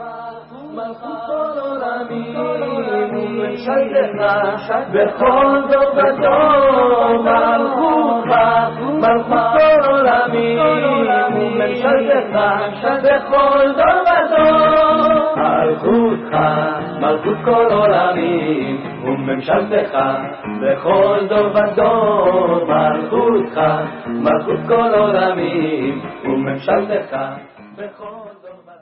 מלכות כל עולמים וממשלתך בכל דור ודור. מלכות כל עולמים וממשלתך בכל דור ודור. מלכות כל עולמים וממשלתך בכל דור ודור. מלכות כל עולמים וממשלתך בכל